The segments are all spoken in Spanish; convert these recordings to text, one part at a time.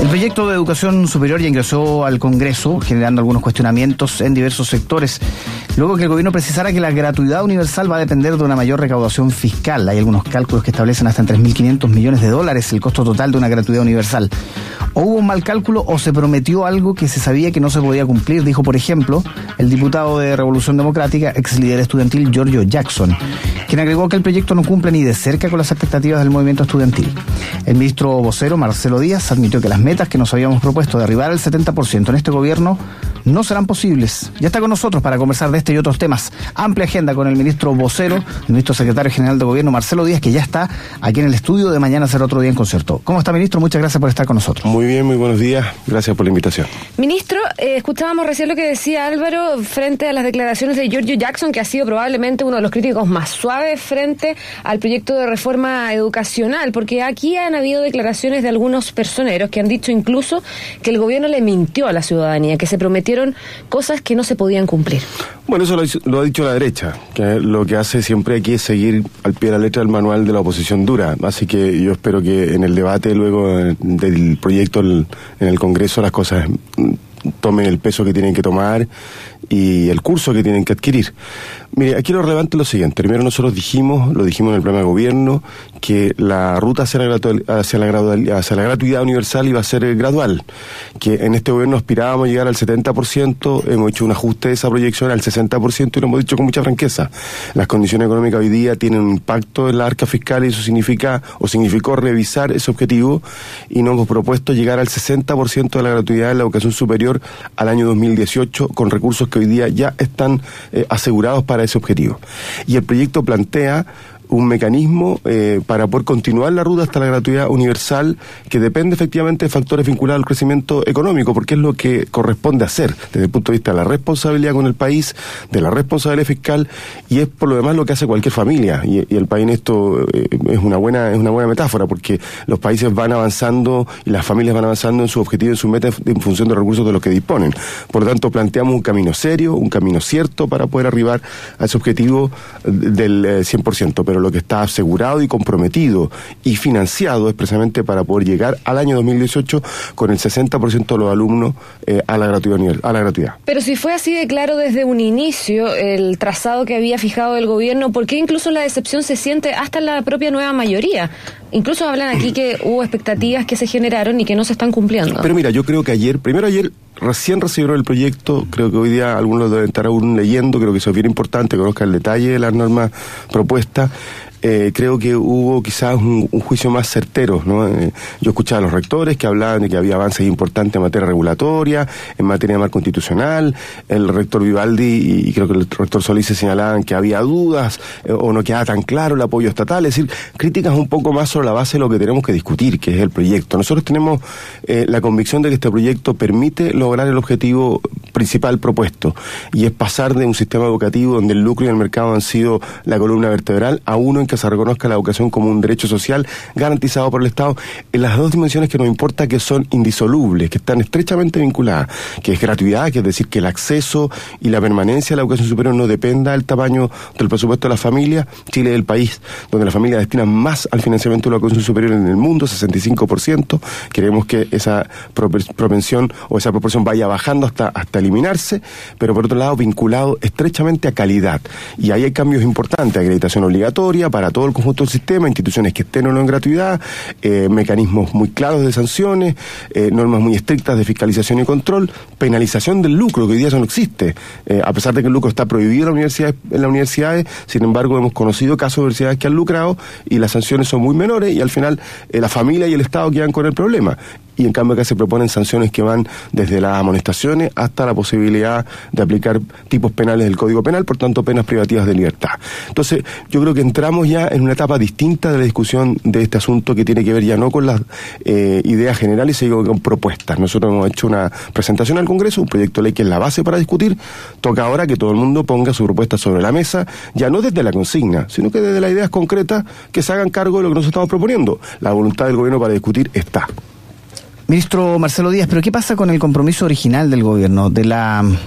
proyecto de educación superior ya ingresó al Congreso, generando algunos cuestionamientos en diversos sectores, luego que el gobierno precisara que la gratuidad universal va a depender de una mayor recaudación fiscal. Hay algunos cálculos que establecen hasta en $3.500 millones el costo total de una gratuidad universal. O hubo un mal cálculo o se prometió algo que se sabía que no se podía cumplir, dijo, por ejemplo, el diputado de Revolución Democrática, ex líder estudiantil Giorgio Jackson, quien agregó que el proyecto no cumple ni de cerca con las expectativas del movimiento estudiantil. El ministro vocero, Marcelo Díaz, admitió que las metas que nos habíamos propuesto de arribar al 70% en este gobierno no serán posibles. Ya está con nosotros para conversar de este y otros temas. Amplia agenda con el ministro vocero, el ministro secretario general de gobierno, Marcelo Díaz, que ya está aquí en el estudio de Mañana Será Otro Día en Concierto. ¿Cómo está, ministro? Muchas gracias por estar con nosotros. Muy bien, muy buenos días. Gracias por la invitación. Ministro, escuchábamos recién lo que decía Álvaro frente a las declaraciones de Giorgio Jackson, que ha sido probablemente uno de los críticos más suaves frente al proyecto de reforma educacional, porque aquí han habido declaraciones de algunos personeros que han dicho incluso que el gobierno le mintió a la ciudadanía, que se prometieron cosas que no se podían cumplir. Bueno, eso lo ha dicho la derecha, que lo que hace siempre aquí es seguir al pie de la letra el manual de la oposición dura. Así que yo espero que en el debate luego del proyecto en el Congreso las cosas tomen el peso que tienen que tomar y el curso que tienen que adquirir. Mire, aquí lo relevante es lo siguiente. Primero nosotros lo dijimos en el programa de gobierno, que la ruta hacia la gratuidad universal iba a ser gradual, que en este gobierno aspirábamos a llegar al 70%, hemos hecho un ajuste de esa proyección al 60% y lo hemos dicho con mucha franqueza. Las condiciones económicas hoy día tienen un impacto en la arca fiscal y eso significó revisar ese objetivo y nos hemos propuesto llegar al 60% de la gratuidad en la educación superior al año 2018 con recursos que hoy día ya están asegurados para ese objetivo. Y el proyecto plantea un mecanismo para poder continuar la ruta hasta la gratuidad universal, que depende efectivamente de factores vinculados al crecimiento económico, porque es lo que corresponde hacer desde el punto de vista de la responsabilidad con el país, de la responsabilidad fiscal, y es por lo demás lo que hace cualquier familia. Y el país en esto es una buena metáfora, porque los países van avanzando y las familias van avanzando en su objetivo, en su meta, en función de los recursos de los que disponen. Por lo tanto, planteamos un camino serio, un camino cierto para poder arribar a ese objetivo del 100%, pero lo que está asegurado y comprometido y financiado es precisamente para poder llegar al año 2018 con el 60% de los alumnos a la gratuidad. Pero si fue así de claro desde un inicio el trazado que había fijado el gobierno, ¿por qué incluso la decepción se siente hasta en la propia nueva mayoría? Incluso hablan aquí que hubo expectativas que se generaron y que no se están cumpliendo. Pero mira, yo creo que ayer recién recibieron el proyecto, creo que hoy día algunos lo deben estar aún leyendo, creo que eso es bien importante, conozcan el detalle de las normas propuestas. Creo que hubo quizás un juicio más certero, ¿no? Yo escuchaba a los rectores que hablaban de que había avances importantes en materia regulatoria, en materia de marco constitucional. El rector Vivaldi y creo que el rector Solís se señalaban que había dudas o no quedaba tan claro el apoyo estatal. Es decir, críticas un poco más sobre la base de lo que tenemos que discutir, que es el proyecto. Nosotros tenemos la convicción de que este proyecto permite lograr el objetivo principal propuesto, y es pasar de un sistema educativo donde el lucro y el mercado han sido la columna vertebral a uno en que se reconozca la educación como un derecho social garantizado por el Estado en las dos dimensiones que nos importa, que son indisolubles, que están estrechamente vinculadas, que es gratuidad, que es decir, que el acceso y la permanencia de la educación superior no dependa del tamaño del presupuesto de la familia. Chile es el país donde la familia destina más al financiamiento de la educación superior en el mundo, 65%. Queremos que esa propensión o esa proporción vaya bajando hasta eliminarse, pero por otro lado vinculado estrechamente a calidad. Y ahí hay cambios importantes: acreditación obligatoria para todo el conjunto del sistema, instituciones que estén o no en gratuidad, mecanismos muy claros de sanciones, normas muy estrictas de fiscalización y control, penalización del lucro, que hoy día eso no existe, a pesar de que el lucro está prohibido en las universidades, sin embargo hemos conocido casos de universidades que han lucrado y las sanciones son muy menores y al final la familia y el Estado quedan con el problema. Y en cambio acá se proponen sanciones que van desde las amonestaciones hasta la posibilidad de aplicar tipos penales del Código Penal, por tanto penas privativas de libertad. Entonces yo creo que entramos ya en una etapa distinta de la discusión de este asunto, que tiene que ver ya no con las ideas generales, sino con propuestas. Nosotros hemos hecho una presentación al Congreso, un proyecto de ley que es la base para discutir. Toca ahora que todo el mundo ponga su propuesta sobre la mesa, ya no desde la consigna, sino que desde las ideas concretas que se hagan cargo de lo que nosotros estamos proponiendo. La voluntad del gobierno para discutir está. Ministro Marcelo Díaz, ¿pero qué pasa con el compromiso original del gobierno de la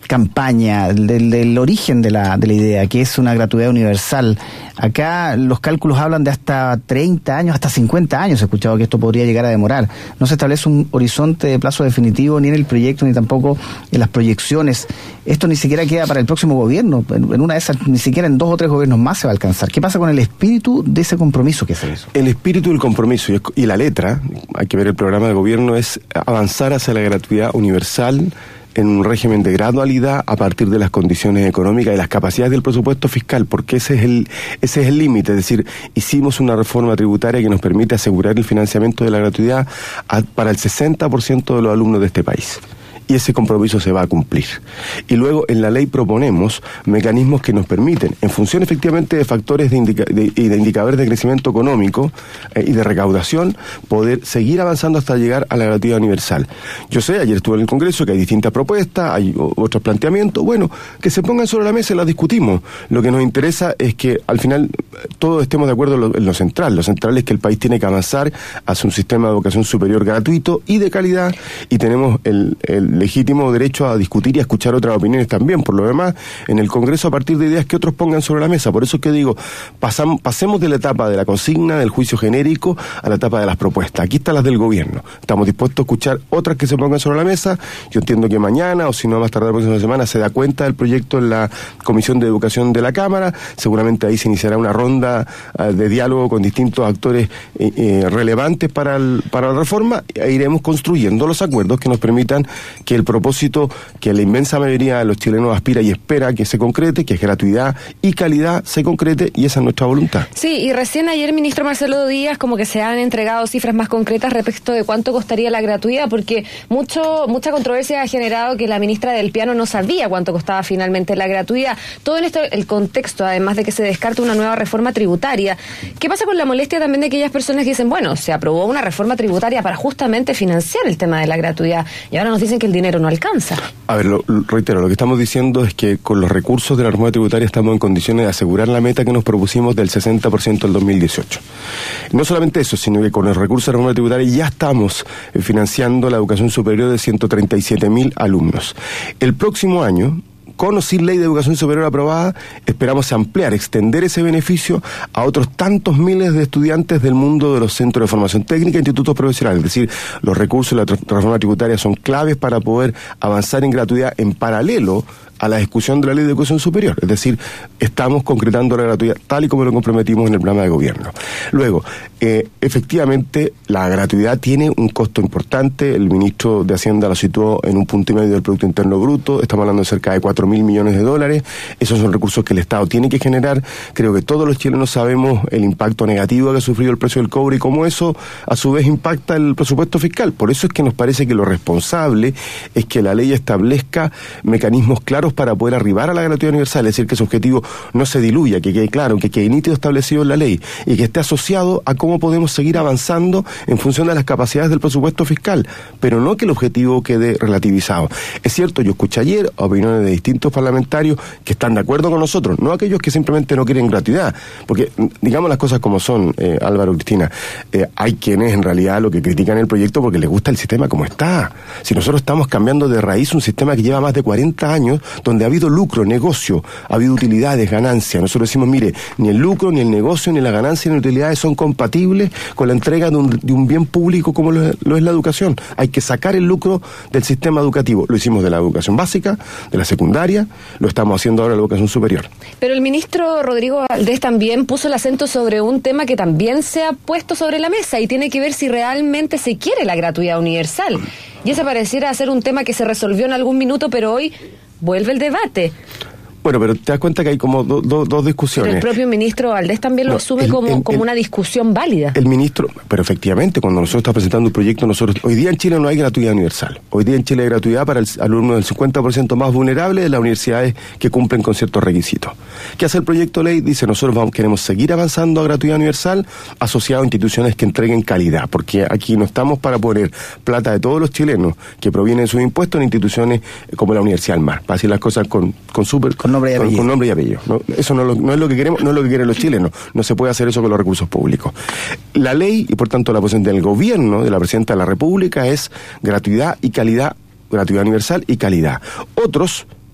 campaña, del origen de la idea, que es una gratuidad universal. Acá los cálculos hablan de hasta 30 años, hasta 50 años. He escuchado que esto podría llegar a demorar. No se establece un horizonte de plazo definitivo ni en el proyecto ni tampoco en las proyecciones. Esto ni siquiera queda para el próximo gobierno. En una de esas, ni siquiera en 2 o 3 gobiernos más se va a alcanzar. ¿Qué pasa con el espíritu de ese compromiso que se hizo? El espíritu del compromiso y la letra, hay que ver el programa de gobierno, es avanzar hacia la gratuidad universal en un régimen de gradualidad a partir de las condiciones económicas y las capacidades del presupuesto fiscal, porque ese es el límite. Es decir, hicimos una reforma tributaria que nos permite asegurar el financiamiento de la gratuidad para el 60% de los alumnos de este país. Y ese compromiso se va a cumplir. Y luego en la ley proponemos mecanismos que nos permiten, en función efectivamente de factores de indicadores de crecimiento económico y de recaudación, poder seguir avanzando hasta llegar a la gratuidad universal. Yo sé, ayer estuve en el Congreso, que hay distintas propuestas, hay otros planteamientos, bueno, que se pongan sobre la mesa y las discutimos. Lo que nos interesa es que al final todos estemos de acuerdo en lo central. Lo central es que el país tiene que avanzar hacia un sistema de educación superior gratuito y de calidad, y tenemos el legítimo derecho a discutir y a escuchar otras opiniones también. Por lo demás, en el Congreso, a partir de ideas que otros pongan sobre la mesa. Por eso es que digo, pasemos de la etapa de la consigna, del juicio genérico, a la etapa de las propuestas. Aquí están las del gobierno. Estamos dispuestos a escuchar otras que se pongan sobre la mesa. Yo entiendo que mañana, o si no más tardar la próxima semana, se da cuenta del proyecto en la Comisión de Educación de la Cámara. Seguramente ahí se iniciará una ronda de diálogo con distintos actores relevantes para la reforma, e iremos construyendo los acuerdos que nos permitan que el propósito que la inmensa mayoría de los chilenos aspira y espera que se concrete, que es gratuidad y calidad, se concrete, y esa es nuestra voluntad. Sí, y recién ayer el ministro Marcelo Díaz como que se han entregado cifras más concretas respecto de cuánto costaría la gratuidad, porque mucha controversia ha generado que la ministra del Piano no sabía cuánto costaba finalmente la gratuidad. Todo en esto, el contexto, además de que se descarta una nueva reforma tributaria. ¿Qué pasa con la molestia también de aquellas personas que dicen, bueno, se aprobó una reforma tributaria para justamente financiar el tema de la gratuidad, y ahora nos dicen que el dinero no alcanza? A ver, reitero, lo que estamos diciendo es que con los recursos de la reforma tributaria estamos en condiciones de asegurar la meta que nos propusimos del 60% del 2018. No solamente eso, sino que con los recursos de la reforma tributaria ya estamos financiando la educación superior de 137.000 alumnos. El próximo año, con o sin ley de educación superior aprobada, esperamos ampliar, extender ese beneficio a otros tantos miles de estudiantes del mundo de los centros de formación técnica e institutos profesionales. Es decir, los recursos de la reforma tributaria son claves para poder avanzar en gratuidad en paralelo a la ejecución de la ley de educación superior. Es decir, estamos concretando la gratuidad tal y como lo comprometimos en el programa de gobierno. Luego, efectivamente, la gratuidad tiene un costo importante. El ministro de Hacienda lo situó en 1,5 punto del Producto Interno Bruto. Estamos hablando de cerca de 4.000 millones de dólares. Esos son recursos que el Estado tiene que generar. Creo que todos los chilenos sabemos el impacto negativo que ha sufrido el precio del cobre y cómo eso, a su vez, impacta el presupuesto fiscal. Por eso es que nos parece que lo responsable es que la ley establezca mecanismos claros para poder arribar a la gratuidad universal, es decir, que su objetivo no se diluya, que quede claro, que quede nítido establecido en la ley y que esté asociado a cómo podemos seguir avanzando en función de las capacidades del presupuesto fiscal, pero no que el objetivo quede relativizado. Es cierto, yo escuché ayer opiniones de distintos parlamentarios que están de acuerdo con nosotros, no aquellos que simplemente no quieren gratuidad, porque digamos las cosas como son, Álvaro, Cristina, hay quienes en realidad lo que critican el proyecto porque les gusta el sistema como está. Si nosotros estamos cambiando de raíz un sistema que lleva más de 40 años, donde ha habido lucro, negocio, ha habido utilidades, ganancias. Nosotros decimos, mire, ni el lucro, ni el negocio, ni la ganancia, ni las utilidades son compatibles con la entrega de un bien público como lo es la educación. Hay que sacar el lucro del sistema educativo. Lo hicimos de la educación básica, de la secundaria, lo estamos haciendo ahora en la educación superior. Pero el ministro Rodrigo Valdés también puso el acento sobre un tema que también se ha puesto sobre la mesa y tiene que ver si realmente se quiere la gratuidad universal. Y ese pareciera ser un tema que se resolvió en algún minuto, pero hoy vuelve el debate. Bueno, pero te das cuenta que hay como dos discusiones. Pero el propio ministro Valdés también lo asume como una discusión válida. El ministro, pero efectivamente, cuando nosotros estamos presentando un proyecto, hoy día en Chile no hay gratuidad universal. Hoy día en Chile hay gratuidad para el alumno del 50% más vulnerable de las universidades que cumplen con ciertos requisitos. ¿Qué hace el proyecto de ley? Dice, nosotros queremos seguir avanzando a gratuidad universal asociado a instituciones que entreguen calidad, porque aquí no estamos para poner plata de todos los chilenos que provienen de sus impuestos en instituciones como la Universidad del Mar, para decir las cosas con nombre y apellido. ¿No? Eso no es lo que queremos, no es lo que quieren los chilenos. No se puede hacer eso con los recursos públicos. La ley, y por tanto la posición del gobierno, de la Presidenta de la República, es gratuidad y calidad, gratuidad universal y calidad. Otros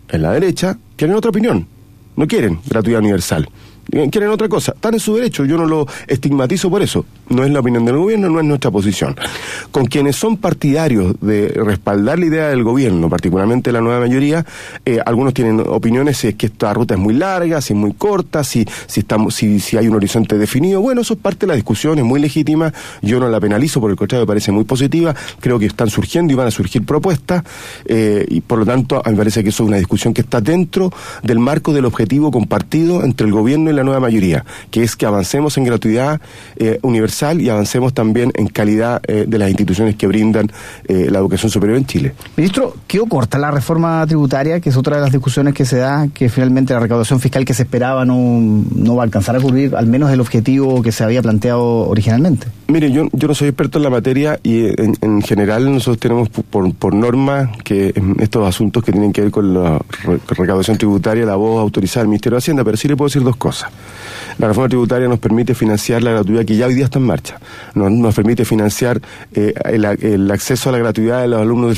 en la derecha, quieren otra opinión. No quieren gratuidad universal. Quieren otra cosa. Están en su derecho. Yo no lo estigmatizo por eso. No es la opinión del gobierno, no es nuestra posición. Con quienes son partidarios de respaldar la idea del gobierno, particularmente la nueva mayoría, algunos tienen opiniones si es que esta ruta es muy larga, si es muy corta, si hay un horizonte definido. Bueno, eso es parte de la discusión, es muy legítima. Yo no la penalizo, por el contrario, me parece muy positiva. Creo que están surgiendo y van a surgir propuestas, y por lo tanto, a mí me parece que eso es una discusión que está dentro del marco del objetivo compartido entre el gobierno y la nueva mayoría, que es que avancemos en gratuidad universal y avancemos también en calidad de las instituciones que brindan la educación superior en Chile. Ministro, ¿quedó corta la reforma tributaria, que es otra de las discusiones que se da, que finalmente la recaudación fiscal que se esperaba no va a alcanzar a cubrir al menos el objetivo que se había planteado originalmente? Mire, yo no soy experto en la materia y en general nosotros tenemos por norma que estos asuntos que tienen que ver con la recaudación tributaria la voz autorizada del Ministerio de Hacienda, pero sí le puedo decir dos cosas. La reforma tributaria nos permite financiar la gratuidad que ya hoy día está en marcha. Nos permite financiar el acceso a la gratuidad de los alumnos del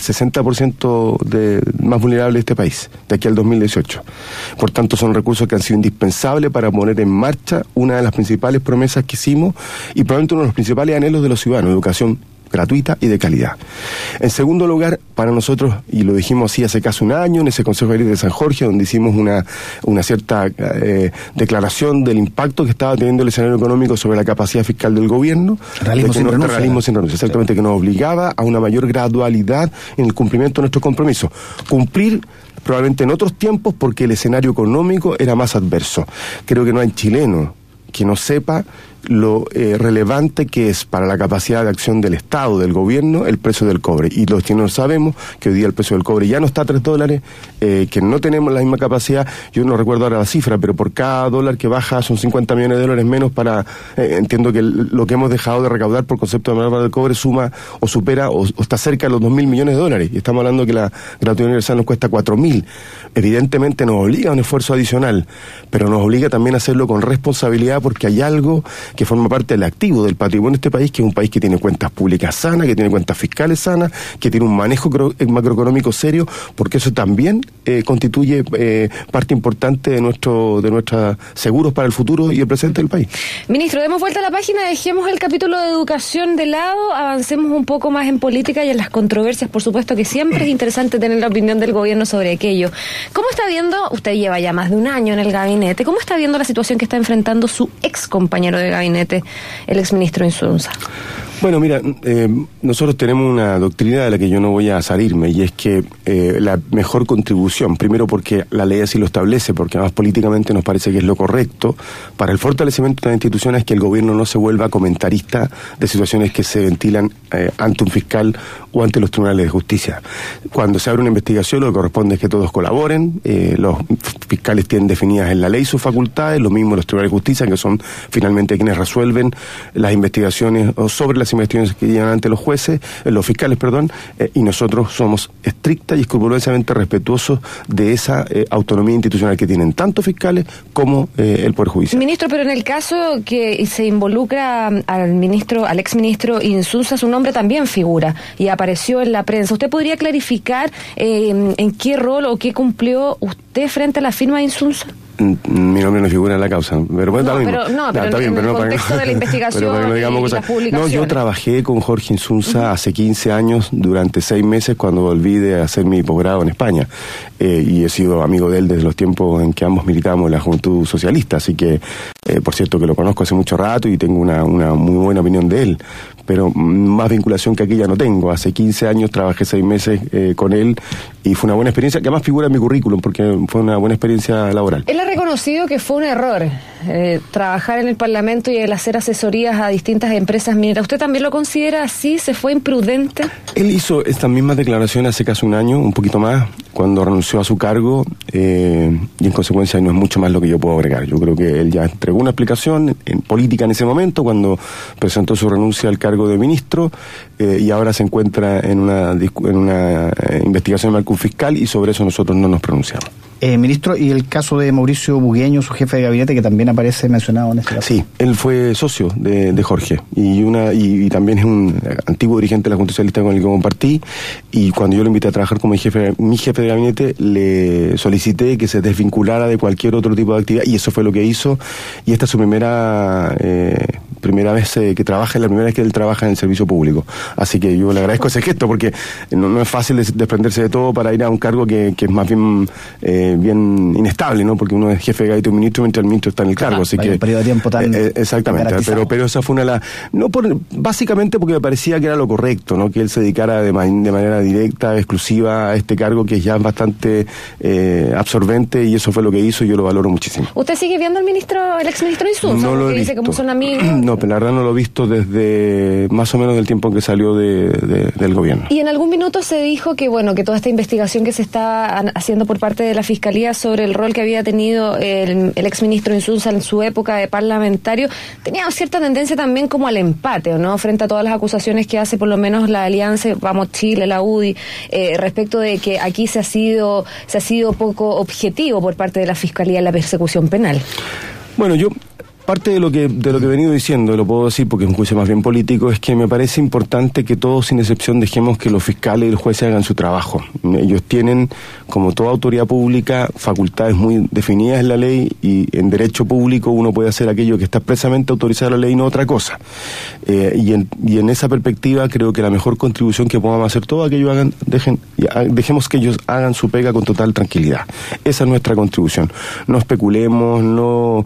60% más vulnerables de este país, de aquí al 2018. Por tanto, son recursos que han sido indispensables para poner en marcha una de las principales promesas que hicimos y probablemente uno de los principales anhelos de los ciudadanos, educación gratuita y de calidad. En segundo lugar, para nosotros, y lo dijimos así hace casi un año, en ese Consejo de San Jorge, donde hicimos una cierta declaración del impacto que estaba teniendo el escenario económico sobre la capacidad fiscal del gobierno. Realismo sin renuncia, exactamente, que nos obligaba a una mayor gradualidad en el cumplimiento de nuestro compromiso. Cumplir probablemente en otros tiempos porque el escenario económico era más adverso. Creo que no hay chileno que no sepa lo relevante que es para la capacidad de acción del Estado, del gobierno, el precio del cobre. Y los chilenos sabemos que hoy día el precio del cobre ya no está a $3, que no tenemos la misma capacidad. Yo no recuerdo ahora la cifra, pero por cada dólar que baja son $50 millones menos para... entiendo que lo que hemos dejado de recaudar por concepto de mercado del cobre suma o supera o está cerca de los $2.000 millones. Y estamos hablando que la gratuidad universal nos cuesta $4.000. Evidentemente nos obliga a un esfuerzo adicional, pero nos obliga también a hacerlo con responsabilidad porque hay algo que forma parte del activo del patrimonio de este país, que es un país que tiene cuentas públicas sanas, que tiene cuentas fiscales sanas, que tiene un manejo macroeconómico serio, porque eso también constituye parte importante de nuestros seguros para el futuro y el presente del país. Ministro, demos vuelta a la página, dejemos el capítulo de educación de lado, avancemos un poco más en política y en las controversias, por supuesto que siempre es interesante tener la opinión del gobierno sobre aquello. ¿Cómo está viendo, usted lleva ya más de un año en el gabinete, cómo está viendo la situación que está enfrentando su ex compañero de gabinete, el exministro Insunza? Bueno, mira, nosotros tenemos una doctrina de la que yo no voy a salirme, y es que la mejor contribución, primero porque la ley así lo establece, porque además políticamente nos parece que es lo correcto, para el fortalecimiento de las instituciones, es que el gobierno no se vuelva comentarista de situaciones que se ventilan ante un fiscal o ante los tribunales de justicia. Cuando se abre una investigación, lo que corresponde es que todos colaboren, los fiscales tienen definidas en la ley sus facultades, lo mismo los tribunales de justicia, que son finalmente quienes resuelven las investigaciones o sobre las investigaciones que llevan ante los jueces, los fiscales, y nosotros somos estricta y escrupulosamente respetuosos de esa autonomía institucional que tienen tanto fiscales como el Poder Judicial. Ministro, pero en el caso que se involucra al exministro Insunza, su nombre también figura y apareció en la prensa. ¿Usted podría clarificar en qué rol o qué cumplió usted frente a la firma de Insunza? Mi nombre no figura en la causa, pero bueno, pero en el contexto de la investigación y la publicación. No, yo trabajé con Jorge Insunza hace 15 años, durante 6 meses, cuando volví de hacer mi posgrado en España, y he sido amigo de él desde los tiempos en que ambos militábamos en la Juventud Socialista, así que, por cierto, que lo conozco hace mucho rato y tengo una muy buena opinión de él, pero más vinculación que aquella no tengo. Hace 15 años trabajé 6 meses con él y fue una buena experiencia, que además figura en mi currículum, porque fue una buena experiencia laboral. Él ha reconocido que fue un error trabajar en el Parlamento y el hacer asesorías a distintas empresas mineras. ¿Usted también lo considera así? ¿Se fue imprudente? Él hizo esta misma declaración hace casi un año, un poquito más, cuando renunció a su cargo, y en consecuencia no es mucho más lo que yo puedo agregar. Yo creo que él ya entregó una explicación en política en ese momento, cuando presentó su renuncia al cargo de ministro, y ahora se encuentra en una investigación de marco fiscal, y sobre eso nosotros no nos pronunciamos. Ministro, y el caso de Mauricio Bugueño, su jefe de gabinete, que también aparece mencionado en este caso. Sí, él fue socio de Jorge y también es un antiguo dirigente de la Junta Socialista con el que compartí, y cuando yo lo invité a trabajar como mi jefe de gabinete, le solicité que se desvinculara de cualquier otro tipo de actividad, y eso fue lo que hizo, y esta es su primera vez que trabaja, es la primera vez que él trabaja en el servicio público. Así que yo le agradezco ese gesto, porque no es fácil desprenderse de todo para ir a un cargo que es más bien inestable, ¿no? Porque uno es jefe de gabinete de un ministro mientras el ministro está en el cargo, así que un periodo de tiempo tan exactamente, pero esa fue básicamente porque me parecía que era lo correcto, ¿no? Que él se dedicara de manera directa, exclusiva a este cargo que ya es bastante absorbente, y eso fue lo que hizo, y yo lo valoro muchísimo. ¿Usted sigue viendo al exministro Insunza? No lo he visto. Dice que son amigos. No, pero la verdad no lo he visto desde más o menos del tiempo en que salió del gobierno. Y en algún minuto se dijo que toda esta investigación que se está haciendo por parte de la Fiscalía sobre el rol que había tenido el exministro Insunza en su época de parlamentario tenía cierta tendencia también como al empate, ¿no? Frente a todas las acusaciones que hace por lo menos la Alianza Vamos Chile, la UDI, respecto de que aquí se ha sido poco objetivo por parte de la Fiscalía en la persecución penal. Bueno, parte de lo que he venido diciendo, lo puedo decir porque es un juicio más bien político, es que me parece importante que todos, sin excepción, dejemos que los fiscales y los jueces hagan su trabajo. Ellos tienen, como toda autoridad pública, facultades muy definidas en la ley, y en derecho público uno puede hacer aquello que está expresamente autorizado en la ley y no otra cosa. Y en esa perspectiva creo que la mejor contribución que podamos hacer todos, que ellos dejemos que ellos hagan su pega con total tranquilidad. Esa es nuestra contribución. No especulemos, no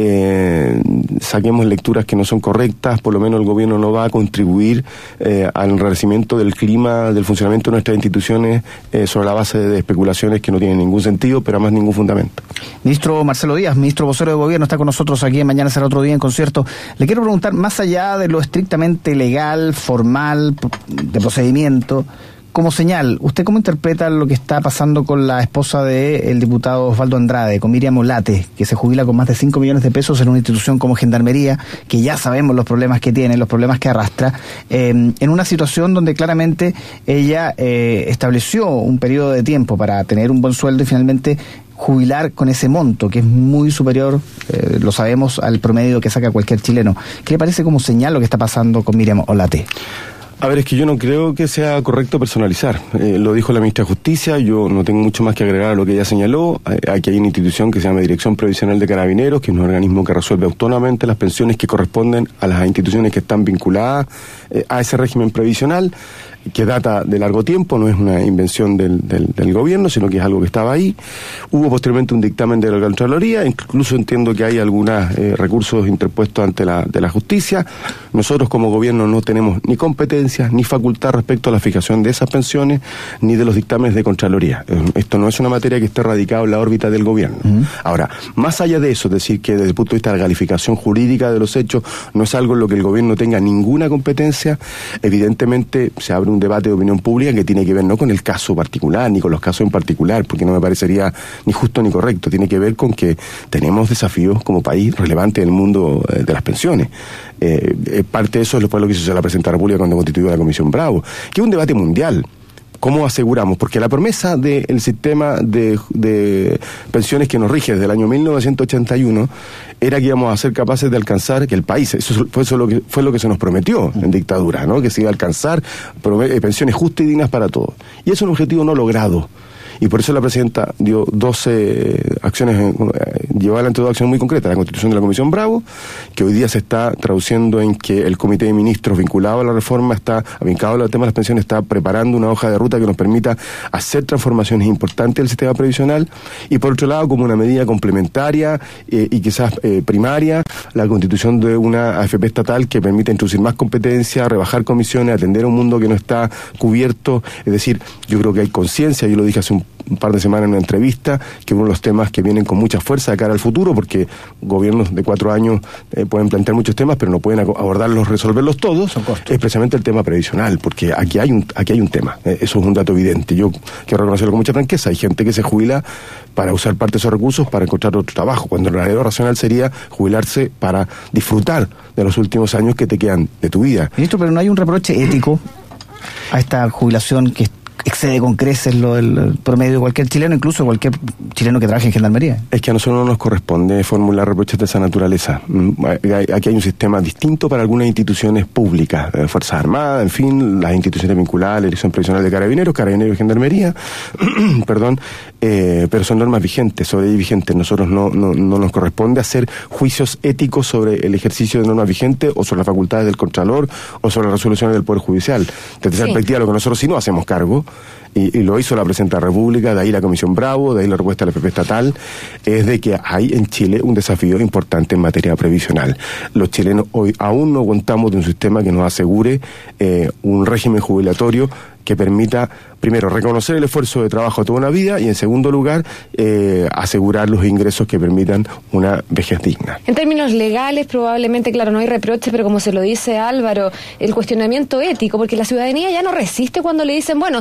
saquemos lecturas que no son correctas. Por lo menos el gobierno no va a contribuir al enrarecimiento del clima, del funcionamiento de nuestras instituciones sobre la base de especulaciones que no tienen ningún sentido, pero además ningún fundamento. Ministro Marcelo Díaz, ministro vocero de gobierno, está con nosotros aquí en Mañana Será Otro Día en Concierto. Le quiero preguntar, más allá de lo estrictamente legal, formal, de procedimiento, como señal, ¿usted cómo interpreta lo que está pasando con la esposa del diputado Osvaldo Andrade, con Miriam Olate, que se jubila con más de 5 millones de pesos en una institución como Gendarmería, que ya sabemos los problemas que tiene, los problemas que arrastra, en una situación donde claramente ella estableció un periodo de tiempo para tener un buen sueldo y finalmente jubilar con ese monto, que es muy superior, lo sabemos, al promedio que saca cualquier chileno? ¿Qué le parece como señal lo que está pasando con Miriam Olate? A ver, es que yo no creo que sea correcto personalizar. Lo dijo la ministra de Justicia, yo no tengo mucho más que agregar a lo que ella señaló. Aquí hay una institución que se llama Dirección Previsional de Carabineros, que es un organismo que resuelve autónomamente las pensiones que corresponden a las instituciones que están vinculadas a ese régimen previsional, que data de largo tiempo, no es una invención del gobierno, sino que es algo que estaba ahí. Hubo posteriormente un dictamen de la Contraloría, incluso entiendo que hay algunos recursos interpuestos ante la justicia. Nosotros como gobierno no tenemos ni competencias ni facultad respecto a la fijación de esas pensiones, ni de los dictámenes de Contraloría. Esto no es una materia que esté radicada en la órbita del gobierno. Ahora, más allá de eso, es decir, que desde el punto de vista de la calificación jurídica de los hechos, no es algo en lo que el gobierno tenga ninguna competencia. Evidentemente se abre un debate de opinión pública que tiene que ver no con el caso particular, ni con los casos en particular, porque no me parecería ni justo ni correcto. Tiene que ver con que tenemos desafíos como país relevantes en el mundo de las pensiones. Parte de eso fue lo que hizo la Presidencia de la República cuando constituyó la Comisión Bravo, que es un debate mundial. ¿Cómo aseguramos? Porque la promesa del sistema de pensiones que nos rige desde el año 1981 era que íbamos a ser capaces de alcanzar que el país, eso fue lo que se nos prometió en dictadura, ¿no? Que se iba a alcanzar pensiones justas y dignas para todos. Y es un objetivo no logrado. Y por eso la presidenta dio 12 acciones, llevó adelante 2 acciones muy concretas: la constitución de la Comisión Bravo, que hoy día se está traduciendo en que el Comité de Ministros vinculado a la reforma, vinculado al tema de las pensiones, está preparando una hoja de ruta que nos permita hacer transformaciones importantes del sistema previsional. Y por otro lado, como una medida complementaria y quizás primaria, la constitución de una AFP estatal que permita introducir más competencia, rebajar comisiones, atender a un mundo que no está cubierto. Es decir, yo creo que hay conciencia, yo lo dije hace un par de semanas en una entrevista, que uno de los temas que vienen con mucha fuerza de cara al futuro, porque gobiernos de 4 años pueden plantear muchos temas, pero no pueden abordarlos, resolverlos todos, es precisamente el tema previsional, porque aquí hay un tema, eso es un dato evidente. Yo quiero reconocerlo con mucha franqueza: hay gente que se jubila para usar parte de esos recursos para encontrar otro trabajo, cuando el verdadero racional sería jubilarse para disfrutar de los últimos años que te quedan de tu vida. Ministro, pero ¿no hay un reproche ético a esta jubilación que excede con creces el promedio de cualquier chileno, incluso cualquier chileno que trabaje en Gendarmería. Es que a nosotros no nos corresponde formular reproches de esa naturaleza. Aquí hay un sistema distinto para algunas instituciones públicas, Fuerzas Armadas, en fin, las instituciones vinculadas a la Dirección Provisional de Carabineros y Gendarmería, perdón, pero son normas vigentes, sobre ley vigentes. Nosotros no nos corresponde hacer juicios éticos sobre el ejercicio de normas vigentes o sobre las facultades del Contralor o sobre las resoluciones del Poder Judicial. Desde esa perspectiva, lo que nosotros sí no hacemos cargo, y lo hizo la Presidenta de la República, de ahí la Comisión Bravo, de ahí la respuesta de la FP estatal, es de que hay en Chile un desafío importante en materia previsional. Los chilenos hoy aún no contamos de un sistema que nos asegure un régimen jubilatorio que permita, primero, reconocer el esfuerzo de trabajo de toda una vida y, en segundo lugar, asegurar los ingresos que permitan una vejez digna. En términos legales, probablemente, claro, no hay reproche, pero como se lo dice Álvaro, el cuestionamiento ético, porque la ciudadanía ya no resiste cuando le dicen, bueno,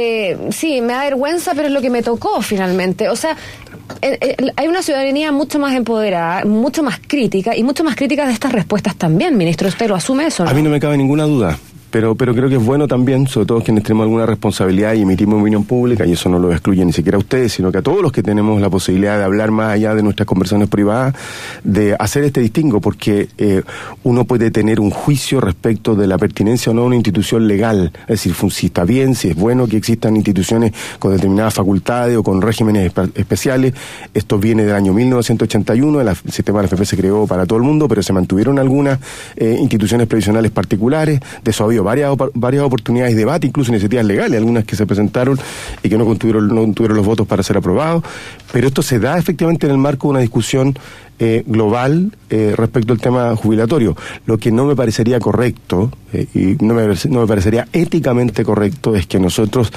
sí, me da vergüenza, pero es lo que me tocó finalmente. O sea, hay una ciudadanía mucho más empoderada, mucho más crítica, y mucho más crítica de estas respuestas también, ministro. ¿Usted lo asume eso, no? A mí no me cabe ninguna duda. Pero creo que es bueno también, sobre todo quienes tenemos alguna responsabilidad y emitimos opinión pública, y eso no lo excluye ni siquiera a ustedes, sino que a todos los que tenemos la posibilidad de hablar más allá de nuestras conversaciones privadas, de hacer este distingo, porque uno puede tener un juicio respecto de la pertinencia o no a una institución legal, es decir, si está bien, si es bueno que existan instituciones con determinadas facultades o con regímenes especiales. Esto viene del año 1981, el sistema de la FP se creó para todo el mundo, pero se mantuvieron algunas instituciones previsionales particulares. De eso había varias oportunidades de debate, incluso iniciativas legales, algunas que se presentaron y que no tuvieron los votos para ser aprobados, pero esto se da efectivamente en el marco de una discusión global respecto al tema jubilatorio. Lo que no me parecería correcto y no me parecería éticamente correcto es que nosotros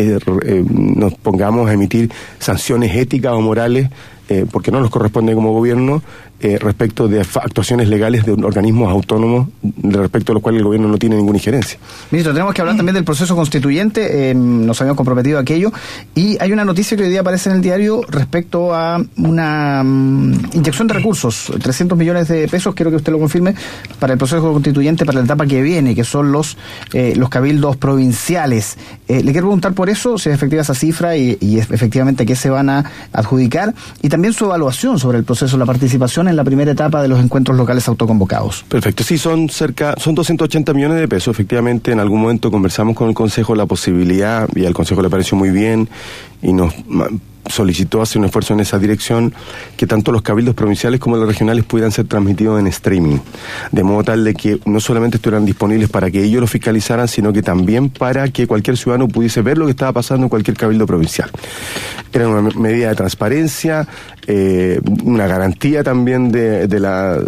nos pongamos a emitir sanciones éticas o morales porque no nos corresponde como gobierno respecto de actuaciones legales de organismos autónomos respecto a los cuales el gobierno no tiene ninguna injerencia. Ministro, tenemos que hablar también del proceso constituyente, nos habíamos comprometido a aquello, y hay una noticia que hoy día aparece en el diario respecto a una inyección de recursos, 300 millones de pesos, quiero que usted lo confirme, para el proceso constituyente para la etapa que viene, que son los cabildos provinciales. Le quiero preguntar por eso, si es efectiva esa cifra y efectivamente a qué se van a adjudicar, y también su evaluación sobre el proceso, la participación en la primera etapa de los encuentros locales autoconvocados. Perfecto, sí, son 280 millones de pesos. Efectivamente, en algún momento conversamos con el Consejo la posibilidad, y al Consejo le pareció muy bien, y nos solicitó hacer un esfuerzo en esa dirección, que tanto los cabildos provinciales como los regionales pudieran ser transmitidos en streaming, de modo tal de que no solamente estuvieran disponibles para que ellos lo fiscalizaran, sino que también para que cualquier ciudadano pudiese ver lo que estaba pasando en cualquier cabildo provincial. Era una medida de transparencia, una garantía también del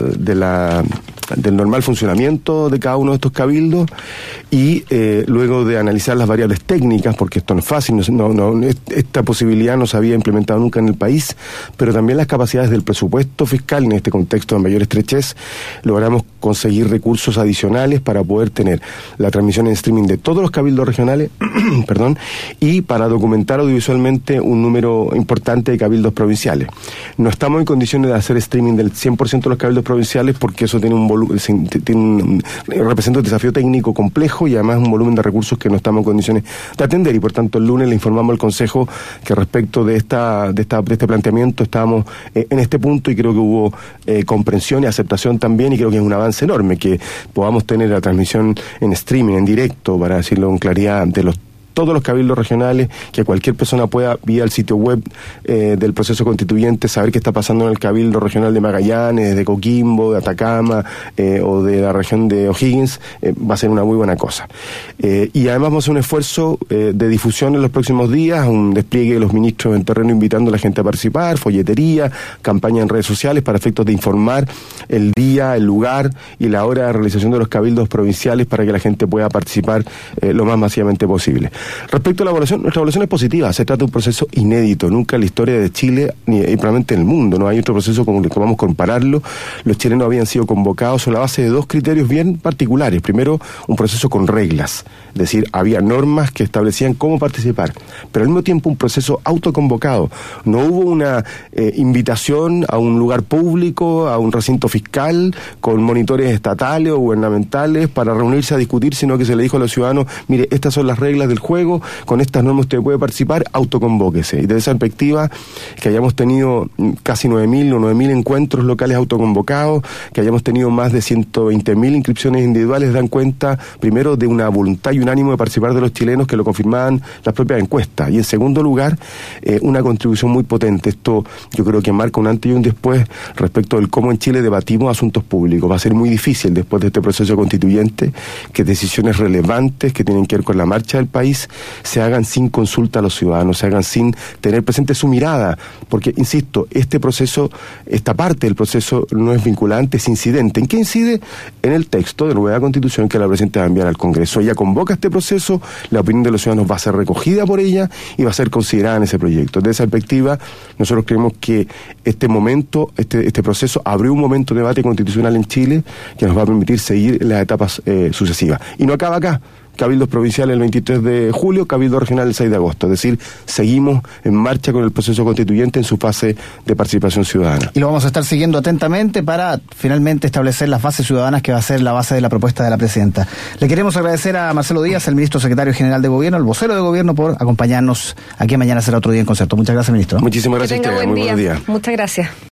normal funcionamiento de cada uno de estos cabildos, y luego de analizar las variables técnicas, porque esto no es fácil, esta posibilidad no se había implementado nunca en el país, pero también las capacidades del presupuesto fiscal en este contexto de mayor estrechez, logramos conseguir recursos adicionales para poder tener la transmisión en streaming de todos los cabildos regionales, perdón, y para documentar audiovisualmente un número importante de cabildos provinciales. No estamos en condiciones de hacer streaming del 100% de los cabildos provinciales, porque eso tiene representa un desafío técnico complejo y además un volumen de recursos que no estamos en condiciones de atender, y por tanto el lunes le informamos al Consejo que respecto de este planteamiento estábamos en este punto, y creo que hubo comprensión y aceptación también, y creo que es un avance enorme que podamos tener la transmisión en streaming, en directo, para decirlo con claridad, de todos los cabildos regionales, que cualquier persona pueda, vía el sitio web del proceso constituyente, saber qué está pasando en el cabildo regional de Magallanes, de Coquimbo, de Atacama o de la región de O'Higgins. Va a ser una muy buena cosa. Y además vamos a hacer un esfuerzo de difusión en los próximos días, un despliegue de los ministros en terreno invitando a la gente a participar, folletería, campaña en redes sociales para efectos de informar el día, el lugar y la hora de realización de los cabildos provinciales para que la gente pueda participar lo más masivamente posible. Respecto a la evaluación, nuestra evaluación es positiva. Se trata de un proceso inédito, nunca en la historia de Chile y probablemente en el mundo. No hay otro proceso con el que podamos compararlo. Los chilenos habían sido convocados sobre la base de dos criterios bien particulares. Primero, un proceso con reglas, es decir, había normas que establecían cómo participar, pero al mismo tiempo un proceso autoconvocado. No hubo una invitación a un lugar público, a un recinto fiscal, con monitores estatales o gubernamentales para reunirse a discutir, sino que se le dijo a los ciudadanos, mire, estas son las reglas del juego, juego, con estas normas usted puede participar, autoconvóquese. Y desde esa perspectiva, que hayamos tenido casi 9.000 o 9.000 encuentros locales autoconvocados, que hayamos tenido más de 120.000 inscripciones individuales, dan cuenta, primero, de una voluntad y un ánimo de participar de los chilenos que lo confirmaban las propias encuestas. Y en segundo lugar, una contribución muy potente. Esto yo creo que marca un antes y un después respecto del cómo en Chile debatimos asuntos públicos. Va a ser muy difícil después de este proceso constituyente que decisiones relevantes que tienen que ver con la marcha del país se hagan sin consulta a los ciudadanos, se hagan sin tener presente su mirada, porque, insisto, este proceso, esta parte del proceso no es vinculante, es incidente. ¿En qué incide? En el texto de la nueva Constitución que la Presidenta va a enviar al Congreso. Ella convoca este proceso, la opinión de los ciudadanos va a ser recogida por ella y va a ser considerada en ese proyecto. Desde esa perspectiva, nosotros creemos que este momento, este proceso abrió un momento de debate constitucional en Chile que nos va a permitir seguir las etapas sucesivas. Y no acaba acá. Cabildos provinciales el 23 de julio, Cabildo regional el 6 de agosto. Es decir, seguimos en marcha con el proceso constituyente en su fase de participación ciudadana. Y lo vamos a estar siguiendo atentamente para finalmente establecer las bases ciudadanas que va a ser la base de la propuesta de la Presidenta. Le queremos agradecer a Marcelo Díaz, el Ministro Secretario General de Gobierno, el vocero de Gobierno, por acompañarnos aquí. Mañana será otro día en concierto. Muchas gracias, Ministro. Muchísimas gracias a ustedes. Muy buenos días. Muchas gracias.